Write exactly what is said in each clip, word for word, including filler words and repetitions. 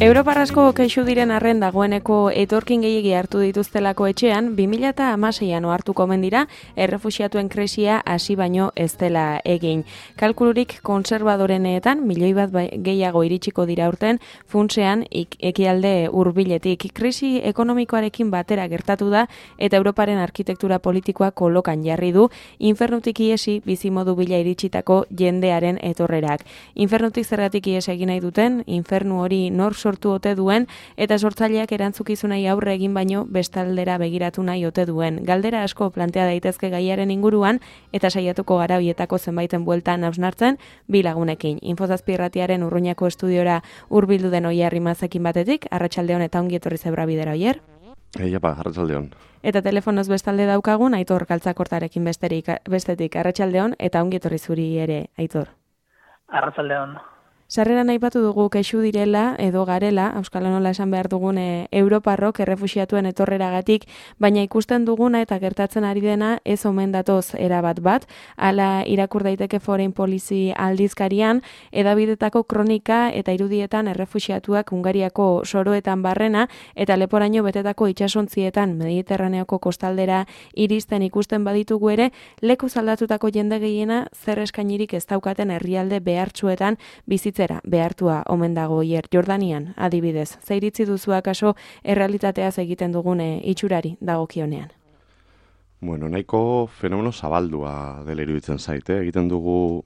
Europar asko kexu diren arren dagoeneko etorkin gehiegi hartu dituztelako etxean, bi mila hamaseian ohartuko omen dira errefuxiatuen krisia hasi baino ez dela egin. Kalkulurik kontserbadoreneetan milioi bat gehiago iritsiko dira urten funtsean ekialde hurbiletik. Krisi ekonomikoarekin batera gertatu da eta Europaren arkitektura politikoa kolokan jarri du infernutik iesi bizimodu bila iritsitako jendearen etorrerak. Infernutik zergatik ies egin nahi duten, infernu hori nor sortu ote duen eta sortzaileak erantzukizunei aurre egin baino bestaldera begiratu nahi ote duen. Galdera asko plantea daitezke gaiaren inguruan eta saiatuko gara hoietako zenbaiten bueltan hausnartzen bi lagunekin. Infozazpi irratiaren Urruñako estudiora hurbildu den Oier Rimazekin batetik, arratsaldeon eta ongi etorri Zebra bidera, Oier. Eia pa, arratsaldeon. Eta telefonoz bestalde daukagun Aitor Galtzakortarekin besterik bestetik arratsaldeon eta ongi etorri zuri ere, Aitor. Arratsaldeon. Sarreran aipatu dugu kexu direla edo garela, euskal nola esan behar dugun e, Europarrok errefuxiatuen etorreragatik, baina ikusten duguna eta gertatzen ari dena ez omen datoz erabat bat, hala irakur daiteke Foreign Policy aldizkarian, edabidetako kronika eta irudietan errefuxiatuak Hungariako soroetan barrena eta leporaino betetako itsasontzietan Mediterraneoko kostaldera iristen ikusten baditugu ere, leku zaldatutako jende gehiena zer eskainirik ez daukaten herrialde behartsuetan bizitzen behartua omen dago Oier, Jordanian, adibidez. Zeiritzi duzu akaso errealitateaz egiten dugune itxurari dagokionean? Bueno, nahiko fenomeno zabaldua dela iruditzen zaite. Egiten dugu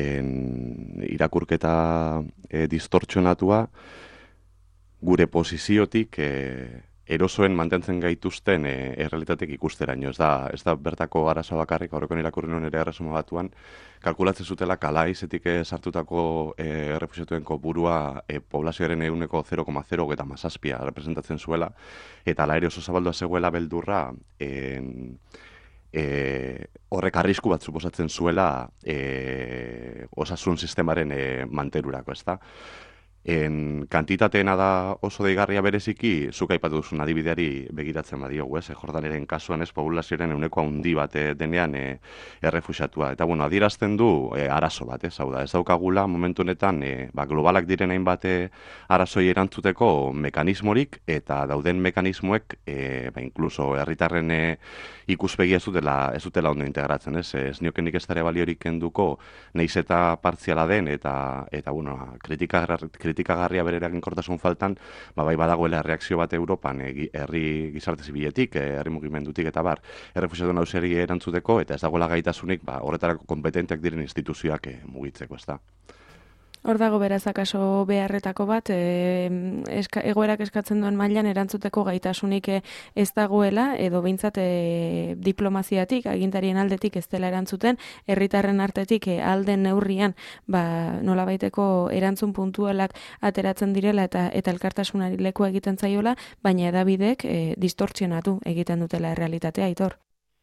en, irakurketa e, distortzionatua gure posiziotik e, erosoen mantentzen gaituzten e, errealitatek ikusteraino. Ez da, ez da bertako arazo bakarrik, aurreko irakurri nuen ere erresuma batuan, kalkulatzen zutela kalaizetik sartutako e, errefuxiatuen kopurua e, poblazioaren ehuneko zero koma zero eta mazazpia representatzen zuela, eta ala ere oso zabaldua zegoela beldurra en, e, horrek arrisku bat suposatzen zuela e, osasun sistemaren e, manterurako, ez da? En kantitateena da oso deigarria bereziki, zuk aipatu duzun adibideari begiratzen badiogu, ez? Jordaneren kasuan ez populazioaren ehuneko handi bat denean e, errefuxiatua. Eta bueno, adierazten du e, arazo bat, ez? Hau da, ez daukagula momentu honetan e, ba, globalak diren hainbat arazoi erantzuteko mekanismorik eta dauden mekanismoek e, ba, inkluso herritarren e, ikuspegia ez dutela, ez dutela ondo integratzen, ez? Ez niokenik ez dara baliorik kenduko, nahiz eta partziala den eta, eta bueno, kritika kritikagarria bere eraginkortasun faltan, ba, bai badagoela reakzio bat Europan e, herri gizarte zibiletik, e, herri mugimendutik eta bar, errefuxiatuen hausiari erantzuteko, eta ez dagoela gaitasunik ba, horretarako kompetenteak diren instituzioak e, mugitzeko, ez da. Hor dago beraz akaso beharretako bat, e, eska, egoerak eskatzen duen mailan erantzuteko gaitasunik ez dagoela, edo behintzat e, diplomaziatik, agintarien aldetik ez dela erantzuten, herritarren artetik e, alden neurrian ba, nolabaiteko erantzun puntualak ateratzen direla eta eta elkartasunari leku egiten zaiola, baina edabidek e, distortzionatu egiten dutela errealitatea, Aitor.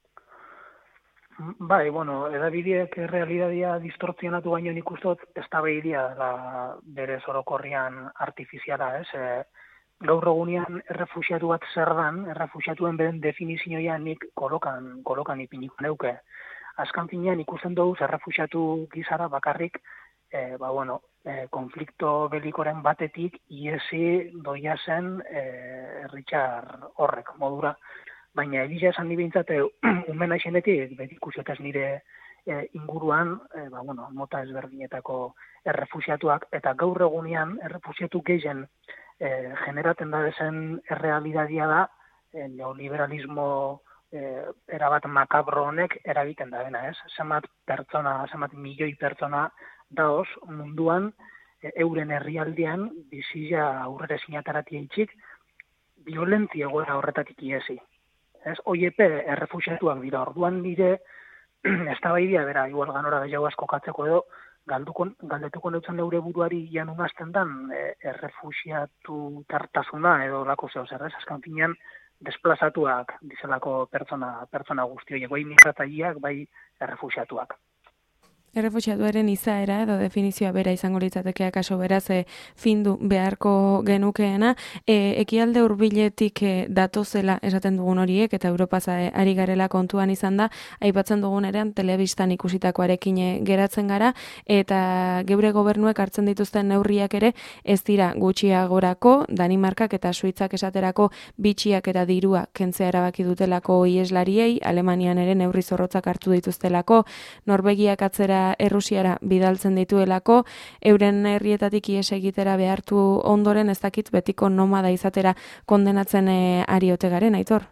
Bai, bueno, edabideak realitatea distortzionatu baino nik ustot ez da behiria da bere orokorrian artifiziala, ez? E, gaur egunean errefuxiatu bat zer dan, errefuxiatuen beren definizioa nik kolokan, kolokan ipiniko neuke. Azkan finean ikusten dugu errefuxiatu gizara bakarrik, e, ba, bueno, e, konflikto belikoren batetik iesi doia zen e, Richard horrek modura. Baina egia esan nibintzat, unmen aixenetik, beti ikusiotaz nire e, inguruan, e, ba, bueno, mota ezberdinetako errefuxiatuak, eta gaur egunean errefuxiatu gehien e, generaten da dezen errealidadia da, e, neoliberalismo e, erabat makabro honek eragiten da dena, ez? Zenbat pertsona, zenbat milioi pertsona daoz munduan, e, euren herrialdean, bizia aurrera zinataratia itxik, violentzia egoera horretatik iesi. Ez, oiepe errefuxiatuak dira, orduan nire eztabaidia bera, igual ganora gehiago asko katzeko edo, galduko, galdetuko neutzen neure buruari janun hasten dan e, errefuxiatu tartasuna edo lako zeo zer, ez, azkan finean desplazatuak dizelako pertsona, pertsona guzti horiek, bai migrataileak, bai errefuxiatuak. Errefuxiatuaren izaera edo definizioa bera izango litzateke akaso beraz e, findu beharko genukeena, e, ekialde hurbiletik e, datozela esaten dugun horiek eta Europaz ari garela kontuan izan da, aipatzen dugun erean telebistan ikusitakoarekin e, geratzen gara eta geure gobernuek hartzen dituzten neurriak ere ez dira gutxiagorako, Danimarkak eta Suitzak esaterako bitxiak eta dirua kentzea erabaki dutelako ieslariei, Alemanian ere neurri zorrotzak hartu dituztelako, Norvegiak atzera Errusiara bidaltzen dituelako, euren herrietatik ihes egitera behartu ondoren ez dakit betiko nomada izatera kondenatzen e, ari ote garen, Aitor?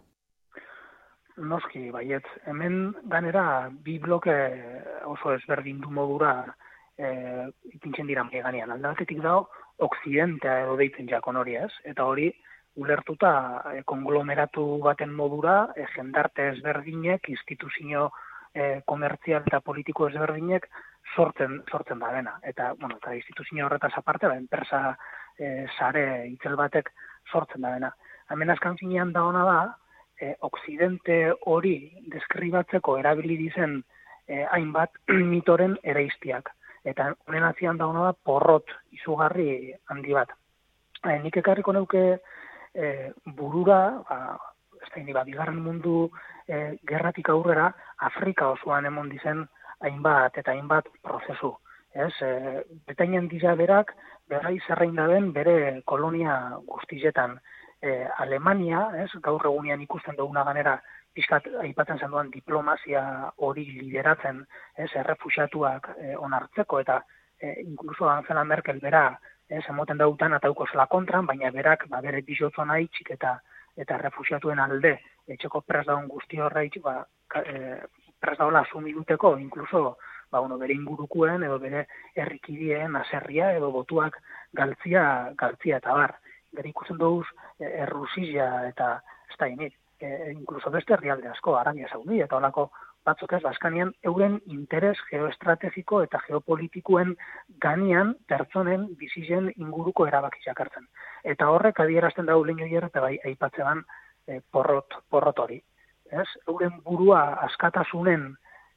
Noski, baiet, hemen ganera bi bloke oso ezberdindu modura e, ipintzen dira mai ganean. Alde batetik dago, Occidentea edo deitzen jakon hori ez, eta hori ulertuta e, konglomeratu baten modura, e, jendarte ezberdinek, instituzio E, komertzial eta politiko ezberdinek sortzen sortzen da dena. Eta, bueno, eta instituzio horretaz aparte, ba, enpresa e, sare itzel batek sortzen da dena. Hemen azkan finean da ona da, e, Occidente hori deskribatzeko erabili dizen e, hainbat mitoren ereiztiak. Eta honen atzian da ona da porrot izugarri handi bat. E, nik ekarriko neuke e, burura, ba, ez da, ba, bigarren mundu e, gerratik aurrera, Afrika osoan emon dizen hainbat eta hainbat prozesu. Ez, e, Bretainian dira berak, berai zerrein daben bere kolonia guztizetan. E, Alemania, ez, gaur egunean ikusten duguna ganera, pixkat aipatzen zen duan diplomazia hori lideratzen, ez, errefuxiatuak e, onartzeko, eta e, inkluso Angela Merkel bera, ez, emoten dautan atauko zela kontran, baina berak, ba, bere bizotzona itxik eta eta errefuxiatuen alde, etxeko pres daun guzti horreitxik, ba, e, pres daula asumiduteko, inkluso, ba, bueno, bere ingurukuen, edo bere herrikidien aserria, edo botuak galtzia, galtzia eta bar. Bere ikusten duz, e, Errusia eta, ez da init, e, inkluso beste herrialde asko, Arabia Saudi, eta holako batzuk ez, baskanean, euren interes geoestrategiko eta geopolitikuen ganean pertsonen bizizen inguruko erabakiak hartzen. Eta horrek adierazten da ulein hori eta bai aipatzean e, porrot, porrot hori. Ez? Euren burua askatasunen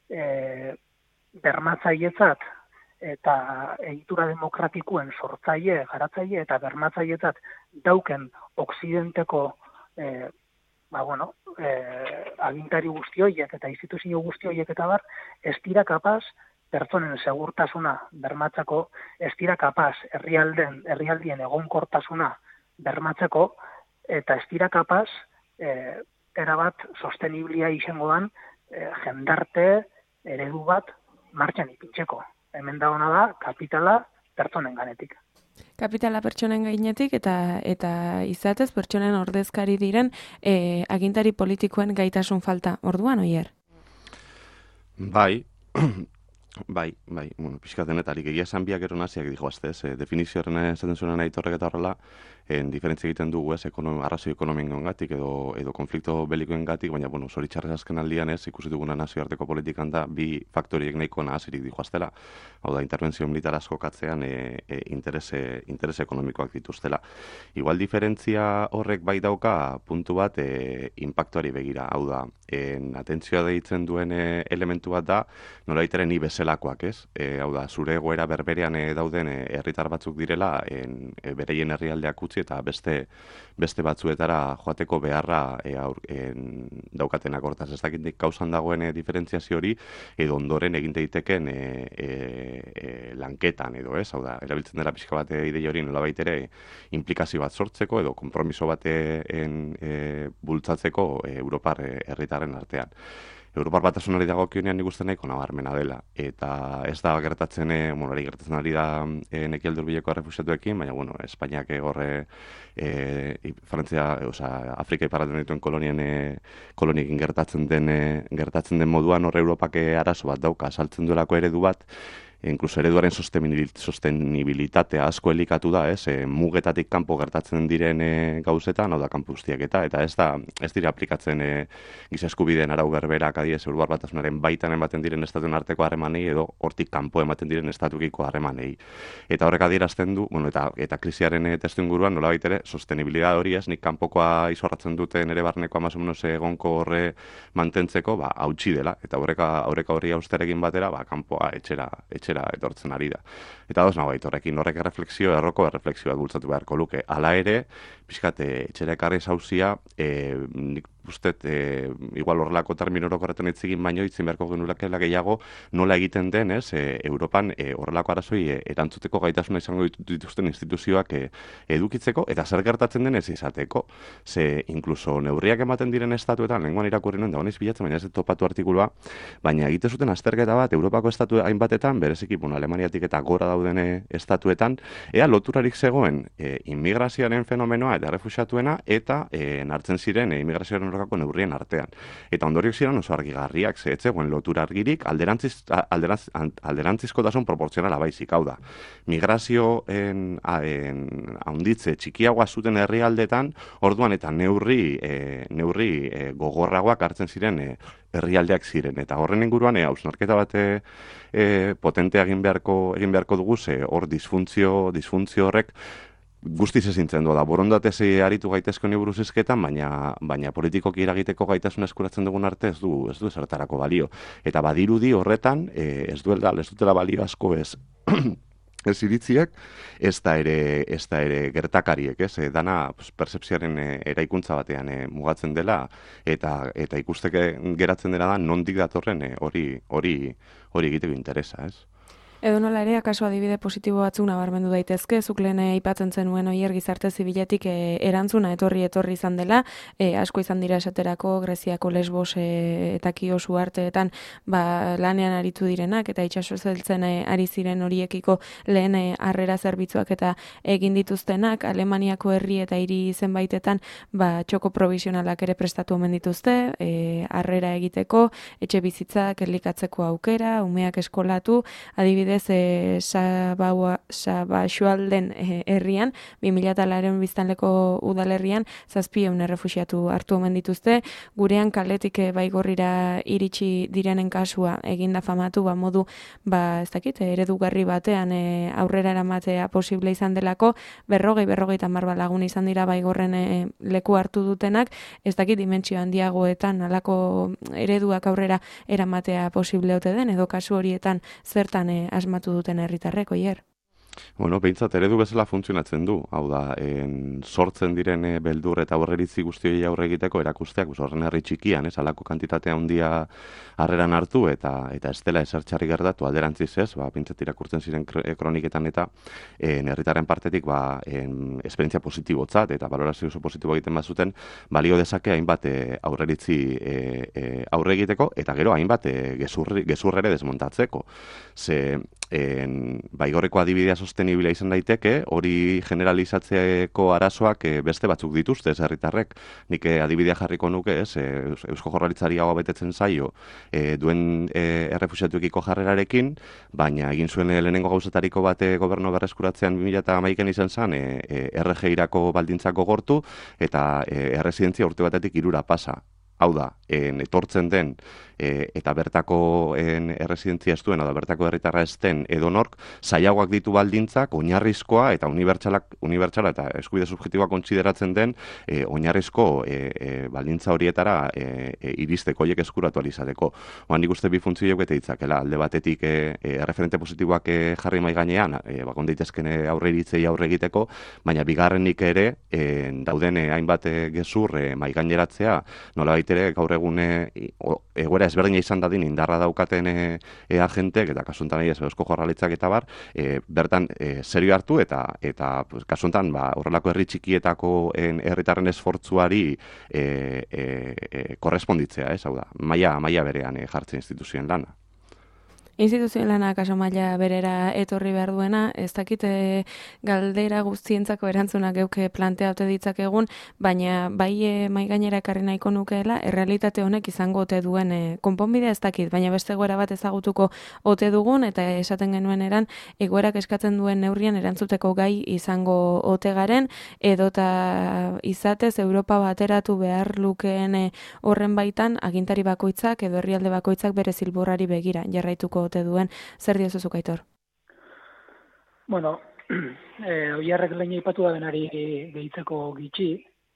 e, bermatzailetzat eta egitura demokratikuen sortzaile, garatzaile eta bermatzailetzat dauken Okzidenteko e, ba, bueno, eh, agintari guzti horiek eta instituzio guzti horiek eta bar, ez dira kapaz pertsonen segurtasuna bermatzeko, ez dira kapaz herrialden, herrialdien egonkortasuna bermatzeko, eta ez dira kapaz eh, erabat sosteniblia izango dan eh, jendarte eredu bat martxan ipintzeko. Hemen da ona da kapitala pertsonen ganetik. Kapitala pertsonen gainetik eta eta izatez pertsonen ordezkari diren e, agintari politikoen gaitasun falta. Orduan, Oier? Bai, bai, bai. Bueno, pixkatenetarik egia esan biak ero naziak dijo azte, ez, definizioaren esaten zuen nahi torrek eta horrela, en diferentzia egiten dugu, ez, ekonom, arrazio ekonomikoen gatik edo, edo konflikto belikoen gatik, baina, bueno, zoritxarrez azken aldian ez, ikusi duguna nazioarteko politikan da, bi faktoriek nahiko nahazirik dijo aztela. Hau da, intervenzio militar asko katzean e, e, interese, interese ekonomikoak dituztela. Igual diferentzia horrek bai dauka puntu bat e, impactuari begira. Hau da, en, atentzioa deitzen duen e, elementu bat da, nolaiteren ni bezalakoak, ez? E, hau da, zure egoera berberean e, dauden e, herritar batzuk direla, en, e, bereien herrialdeak utzi eta beste beste batzuetara joateko beharra e, aur, en, daukatenak hortaz. Ez dakitik kauzan dagoen e, diferentziazio hori, edo ondoren egin daiteken e, e, e, lanketan edo, ez? Hau da, erabiltzen dela pixka bat ideia hori nolabait ere implikazio bat sortzeko edo konpromiso baten e, bultzatzeko e, Europar herritarren artean. Europar Batasunari dagokionean nik uste nahiko nabarmena dela. Eta ez da gertatzen, e, bueno, gertatzen ari da e, nekialde hurbileko errefuxiatuekin, baina, bueno, Espainiak egorre e, Frantzia, osea, Afrika iparraldean dituen kolonien e, koloniekin gertatzen den, e, gertatzen den moduan horre Europak arazo bat dauka, saltzen duelako eredu bat, inkluso ereduaren sostenibilitatea asko elikatu da, ez, e, mugetatik kanpo gertatzen diren e, gauzetan, hau da kanpo guztiak eta, eta ez da, ez dira aplikatzen e, giza eskubideen arau berberak adibidez Europar Batasunaren baitan ematen diren estatuen arteko harremanei edo hortik kanpo ematen diren estatukiko harremanei. Eta horrek adierazten du, bueno, eta, eta krisiaren e, testuinguruan nolabait ere, sostenibilidad hori ez, nik kanpokoa izorratzen duten ere barnekoa más o menos egonko horre mantentzeko, ba, hautsi dela, eta horreka, horreka horri austerekin batera, ba, kanpoa etxera, etxera etortzen ari da. Eta doz nago horrekin, horrek erreflexio, erroko erreflexioa bultzatu beharko luke. Hala ere, pixkate, etxera ekarri zauzia, e, nik ustet, e, igual horrelako termino orokorretan itzigin baino, itzin beharko genulakela gehiago, nola egiten den, ez, e, Europan e, horrelako arazoi e, erantzuteko gaitasuna izango dituzten instituzioak e, edukitzeko, eta zer gertatzen den ez izateko. Ze, inkluso neurriak ematen diren estatuetan, lenguan irakurri nuen, da honez bilatzen, baina ez topatu artikulua, baina egite zuten azterketa bat, Europako estatu hainbatetan, bereziki, bueno, Alemaniatik eta gora dauden estatuetan, ea loturarik zegoen e, immigrazioaren fenomenoa eta refuxiatuena, eta e, nartzen ziren e, immigrazioaren horrekako neurrien artean. Eta ondoriok ziren oso argigarriak, ze etzegoen lotura argirik alderantziz, alderantz, alderantzizkotasun proportzionala baizik, hau da. Migrazioen haunditze txikiagoa zuten herrialdetan, orduan eta neurri, e, neurri e, gogorragoak hartzen ziren e, herrialdeak ziren. Eta horren inguruan, e, hausnarketa bat e, potente egin beharko, egin beharko dugu, ze hor disfuntzio, disfuntzio horrek guztiz ezintzen du da, borondatez aritu gaitezko ni buruz hizketan, baina, baina politikoki eragiteko gaitasun eskuratzen dugun arte ez du, ez du ezertarako balio. Eta badirudi horretan, e, ez duela, ez dutela balio asko ez, ez iritziak, ez da ere, ez da ere gertakariek, ez, e, dana pues, percepzioaren e, eraikuntza batean e, mugatzen dela, eta, eta ikusteke geratzen dela da, nondik datorren e, hori, hori, hori egiteko interesa, ez? Edo nola ere, akaso adibide positibo batzuk nabarmendu daitezke, zuk lehen aipatzen zenuen oier gizarte zibiletik e, erantzuna etorri etorri izan dela, e, asko izan dira esaterako Greziako Lesbos e, eta Kiosu arteetan ba, lanean aritu direnak, eta itsaso zeltzen e, ari ziren horiekiko lehen e, harrera zerbitzuak eta egin dituztenak, Alemaniako herri eta hiri zenbaitetan ba, txoko provisionalak ere prestatu omen dituzte, e, harrera egiteko, etxe bizitzak elikatzeko aukera, umeak eskolatu, adibide E, Sabaxualden e, herrian, bi mila laurehun biztanleko udalerrian, zazpieun errefuxiatu hartu omen dituzte, gurean kaletik e, baigorrira iritsi direnen kasua eginda famatu, ba, modu, ba, ez dakit, eredugarri batean e, aurrera eramatea posible izan delako, berrogei, berrogei tamar lagun izan dira baigorren e, leku hartu dutenak, ez dakit dimentsio handiagoetan, alako ereduak aurrera eramatea posible ote den, edo kasu horietan zertan e, asmatu duten herritarrek, oier? Bueno, behintzat eredu bezala funtzionatzen du. Hau da, en, sortzen diren e, beldur eta horreritzi guztioi aurre egiteko erakusteak, horren herri txikian, ez, alako kantitatea handia harreran hartu, eta eta ez dela esertxarri gertatu alderantziz ez, ba, behintzat irakurtzen ziren kroniketan eta en, herritarren partetik, ba, en, esperientzia positibotzat, eta balorazio oso positibo egiten bazuten, balio dezake hainbat e, aurreritzi e, e, aurre egiteko, eta gero hainbat e, gezurri, gezurrere desmontatzeko. Ze, en, baigorreko adibidea sostenibila izan daiteke, hori generalizatzeko arazoak e, beste batzuk dituzte, ez herritarrek. Nik e, adibidea jarriko nuke, ez, e, Eusko Jaurlaritzari hau betetzen zaio, e, duen e, errefuxiatuekiko jarrerarekin, baina egin zuen e, lehenengo gauzatariko bate gobernu berreskuratzean bi mila hamaikan izan zen, e, e, R G irako baldintzako gortu, eta e, erresidentzia urte batetik hirura pasa. Hau da, en, etortzen den, e, eta bertako en, erresidentzia ez duen, edo bertako herritarra ez den edonork, zailagoak ditu baldintzak, oinarrizkoa eta unibertsalak, unibertsala eta eskubide subjektiboa kontsideratzen den, e, oinarrizko e, e, baldintza horietara e, e, iristeko, horiek eskuratu alizateko. Oan nik uste bi funtzio bete ditzakela, alde batetik e, e, referente positiboak e, jarri mai gainean, e, bakon daitezken aurre iritzei aurre egiteko, baina bigarrenik ere, e, dauden e, hainbat e, gezur e, mai gaineratzea, nola ere gaur egune egoera ezberdina izan dadin indarra daukaten e, e agentek eta kasuntan nahi ez Eusko Jaurlaritzak eta bar, e, bertan e, serio hartu eta eta pues, kasuntan ba, horrelako herri txikietako herritarren esfortzuari e, e, e, korresponditzea, ez, hau da, maila, maila berean e, jartzen instituzioen lana. Instituzionalana kaso maila berera etorri behar duena, ez dakit e, galdera guztientzako erantzunak geuke planteatu ditzakegun, baina bai e, mai gainera ekarri nahiko nukeela, errealitate honek izango ote duen e, konponbidea ez dakit, baina beste egoera bat ezagutuko ote dugun, eta esaten genuen eran, egoerak eskatzen duen neurrian erantzuteko gai izango ote garen, edota izatez Europa bateratu behar lukeen e, horren baitan, agintari bakoitzak edo herrialde bakoitzak bere zilborrari begira jarraituko ote duen, zer diozuzuk Aitor? Bueno, eh, oiarrek lehen aipatu da denari gehitzeko gitxi,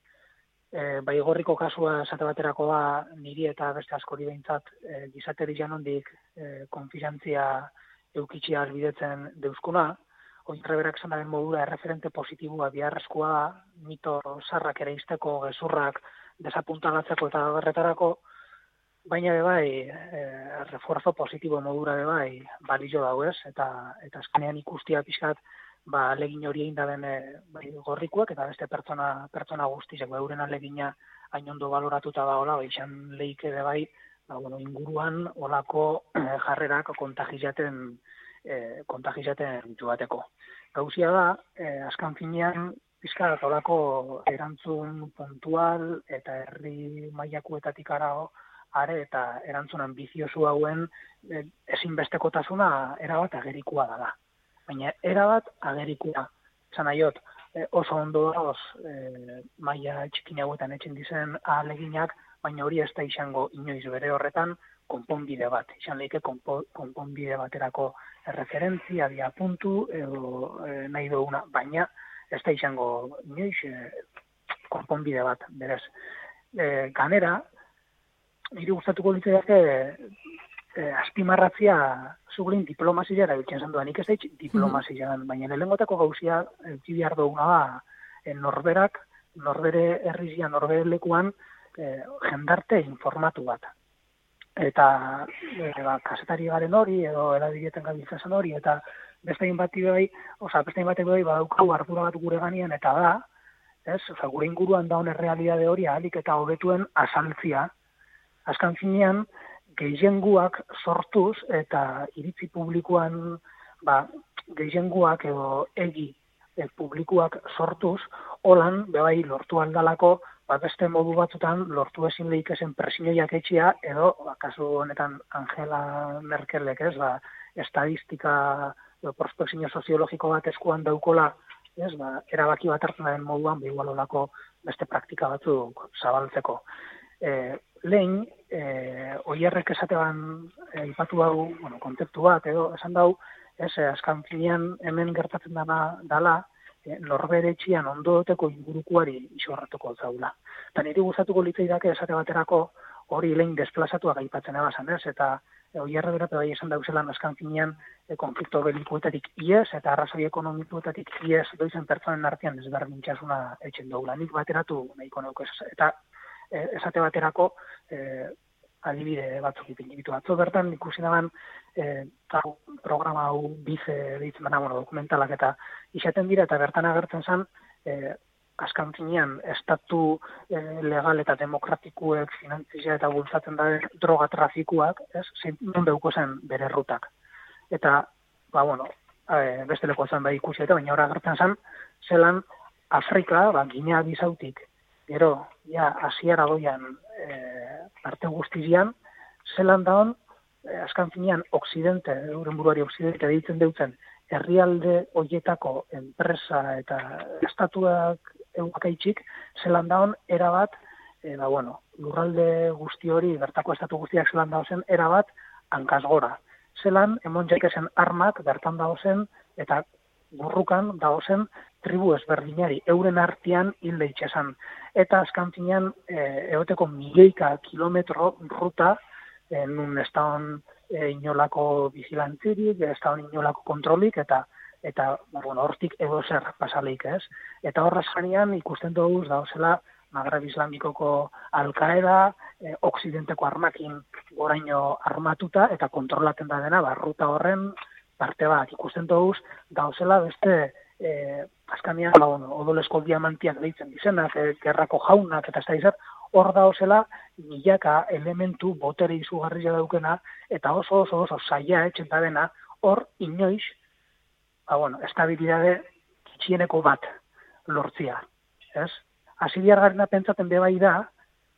eh, bai gorriko kasua esate baterako da niri eta beste askori behintzat eh, gizateri janondik eh, konfiantzia eukitxia albidetzen deuskuna, oiarre berak zanaren modura erreferente positiboa biharrezkoa da, mito sarrak ere izteko, gezurrak desapuntalatzeko eta berretarako, baina be bai, e, refuerzo positibo modura be bai, balio dago ez, eta eta azkenean ikustia pixkat, ba alegin hori egin da den e, bai, gorrikuak eta beste pertsona pertsona guztiak euren alegina hain ondo baloratuta dagoela, bai izan leike be bai, ba bueno, inguruan olako e, jarrerak kontagiaten e, kontagiaten joateko. Gauzia da, e, azkan finean pixkat olako erantzun puntual eta herri mailakuetatik arago are eta erantzun ambiziosu hauen e, ezinbestekotasuna erabat agerikoa da. Baina erabat agerikoa. Esan nahiot, e, oso ondo dauz e, maila txikin hauetan etxin dizen ahaleginak, baina hori ez da izango inoiz bere horretan konponbide bat. Izan lehike konpo, konponbide baterako referentzia, dia puntu edo e, nahi duguna, baina ez da izango inoiz e, konponbide bat, berez. E, ganera, niri gustatuko litzaiake e, azpimarratzia zuglin diplomazia erabiltzen zen duan. Nik ez daitz diplomazia, mm-hmm. baina lehengotako gauzia euki behar duguna da e, norberak, norbere herrizia, norbere lekuan e, jendarte informatu bat. Eta e, ba, kasetari garen hori, edo erabiltzen gabiltzen hori, eta bestein bat bai, oza, bestein batek bai, badaukau ardura bat gure ganean, eta da, ez, oza, gure inguruan daun errealidade hori ahalik eta hobetuen azaltzia. Azkan finean, gehienguak sortuz eta iritzi publikoan ba, gehienguak edo egi e, publikoak sortuz, holan, bebai, lortu aldalako, ba, beste modu batzutan lortu ezin lehikezen presioiak etxia, edo, ba, kasu honetan Angela Merkelek, ez, ba, estadistika, edo prospekzio soziologiko bat eskuan daukola, ez, ba, erabaki bat hartzen den moduan, behigual olako beste praktika batzuk zabaltzeko. E, lehen, e, oierrek esateban e, ipatu hau, bueno, kontzeptu bat, edo, esan dau, ez, e, azkan finean hemen gertatzen dana dala, e, norbere etxian ondoteko ingurukuari isorratuko zaula. Eta niri gustatuko litzaidake esate baterako hori lehen desplazatuak aipatzen ebazan, ez, eta e, oierre bera bai esan dauzelan azkan finean e, konflikto belikuetatik iez, eta arrazoi ekonomikuetatik iez doizen pertsonen artean ezberdintxasuna etxen doula. Nik bateratu nahiko neuko, eta esate baterako eh, adibide batzuk ipinitu. Atzo bertan ikusi daban eh, programa hau bize ditzen dena, bueno, dokumentalak eta izaten dira eta bertan agertzen zen eh, azkan finean estatu eh, legal eta demokratikuek finantzia eta bultzatzen da droga trafikuak, ez, non beuko zen bere rutak. Eta, ba, bueno, eh, beste leko zen bai ikusi eta baina ora agertzen zen, zelan Afrika, ba, Ginea Bisautik, gero, ja, asiara doian e, arte guztizian, zelan daun, e, azkan finean, Oksidente, euren buruari Oksidente deitzen deutzen, herrialde hoietako enpresa eta estatuak eukakaitxik, zelan daun, erabat, e, ba, bueno, lurralde guzti hori, bertako estatu guztiak zelan dauzen, erabat, hankasgora. Zelan, emon jaikezen armak, bertan dauzen, eta burrukan dauzen, tribu ezberdinari, euren artean hilde itxesan. Eta azkan finean, e, eoteko milioika kilometro ruta, e, nun ez daun e, inolako vigilantzirik, ez daun inolako kontrolik, eta eta bueno, hortik edo zer pasaleik ez. Eta horraz janean ikusten dugu dauzela Magreb Islamikoko Al-Qaeda, e, Oksidenteko armakin goraino armatuta, eta kontrolaten da dena, ba, ruta horren parte bat ikusten dugu dauzela beste Eh, azkanean, ba, bueno, odolesko diamantiak deitzen dizenak, eh, gerrako jaunak, eta ez da izan, hor da osela milaka elementu botere izugarria daukena, eta oso oso oso zaila etxen da dena, hor inoiz, ba, bueno, estabilidade txieneko bat lortzia, ez? Hasi bihargarrena pentsaten bebai da,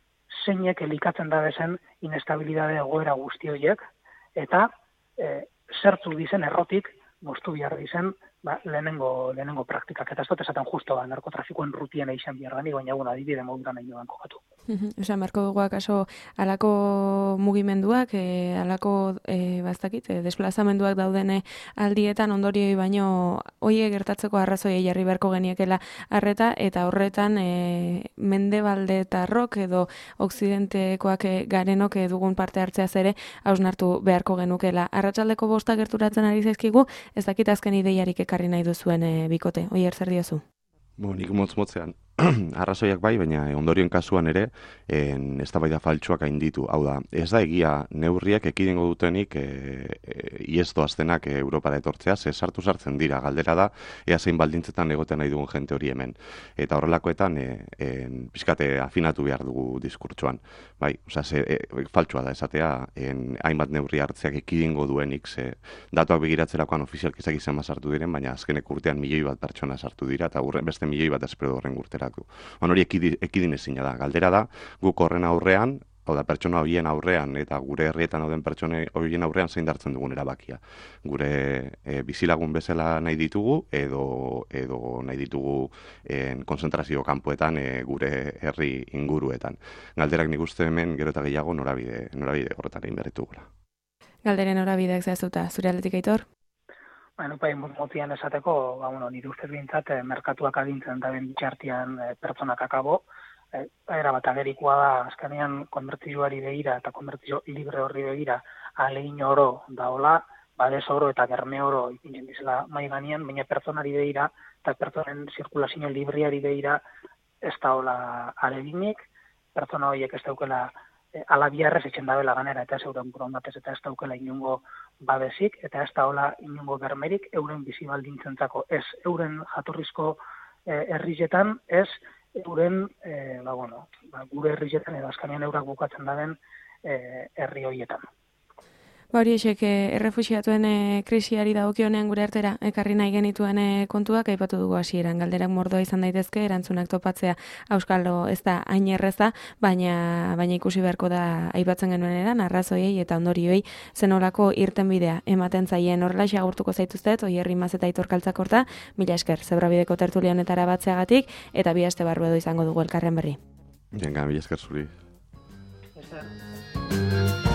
zeinek elikatzen da bezen inestabilidade egoera guzti horiek, eta e, zertzu dizen errotik, moztu behar dizen, ba, lehenengo, lehenengo praktikak. Eta ez dut esaten justo, ba, narkotrafikoen rutien eixen behar dani, baina bueno, adibide modutan nahi joan kokatu. Osa, marko dugu akaso alako mugimenduak, e, alako, e, baztakit, e, desplazamenduak daudene aldietan ondorioi baino hoie gertatzeko arrazoia jarri beharko geniekela arreta, eta horretan e, mendebaldetarrok edo okzidentekoak e, garenok e, dugun parte hartzeaz ere hausnartu beharko genukela. Arratsaldeko bosta gerturatzen ari zaizkigu, ez dakit azken ideiarik ekarri nahi duzuen e, bikote. Oier, zer diozu? Bo, nik motz-motzean, arrazoiak bai, baina ondorioen kasuan ere, en, eztabaida faltsuak hainditu. Hau da, ez da egia neurriak ekidengo dutenik e, e, iesto aztenak e, Europara etortzea, ze sartu sartzen dira, galdera da, ea zein baldintzetan egoten nahi dugun jente hori hemen. Eta horrelakoetan, e, en, pixkate afinatu behar dugu diskurtsoan. Bai, oza, ze, e, faltsua da, esatea, en, hainbat neurri hartzeak ekidengo duenik, ze datuak begiratzerakoan ofizialki ezak izan sartu diren, baina azkenek urtean milioi bat pertsona sartu dira, eta urren beste milioi bat espero horren urteratu. On hori ekidin ezina da. Galdera da, guk horren aurrean, hau da, pertsona horien aurrean, eta gure herrietan dauden pertsona horien aurrean zein dartzen dugun erabakia. Gure e, bizilagun bezala nahi ditugu, edo, edo nahi ditugu en, konzentrazio kanpoetan e, gure herri inguruetan. Galderak nik uste hemen gero eta gehiago norabide, norabide horretan egin berritugula. Galderen norabideak zehaztuta, zure aldetik Aitor? Bueno, pai, motian esateko, ba, bueno, nire ustez bintzat, eh, merkatuak agintzen da ben bitxartian eh, pertsonak akabo, eh, era bat agerikoa da, azkenean konbertizioari begira eta konbertizio libre horri begira alegin oro daola, badez oro eta berme oro ipintzen dizela mai ganean, baina pertsonari begira eta pertsonen zirkulazio libriari begira ez daola aleginik, pertsona horiek ez daukela E, ala biharrez etxen dabela ganera, eta ez euren borondatez, eta ez daukela inungo babesik, eta ez daola inungo bermerik euren bizi baldintzentzako, ez euren jatorrizko e, herrizetan, ez euren, e, ba, bueno, ba, gure herrizetan, edo azkanean eurak bukatzen daben e, herri horietan. Ba hori esek, errefuxiatuen e, krisiari dagokionean gure artera, ekarri nahi genituen e, kontuak, aipatu dugu hasieran, galderak mordoa izan daitezke, erantzunak topatzea auskalo ez da hain erreza, baina, baina ikusi beharko da aipatzen genuen eran, arrazoiei eta ondorioei zenolako irtenbidea ematen zaien horrela agurtuko zaituztet, Oier Imaz eta Aitor Kaltzakorta, mila esker, Zebrabideko tertulia honetara batzeagatik, eta bi aste barru edo izango dugu elkarren berri. Venga, mila esker zuri. Esker.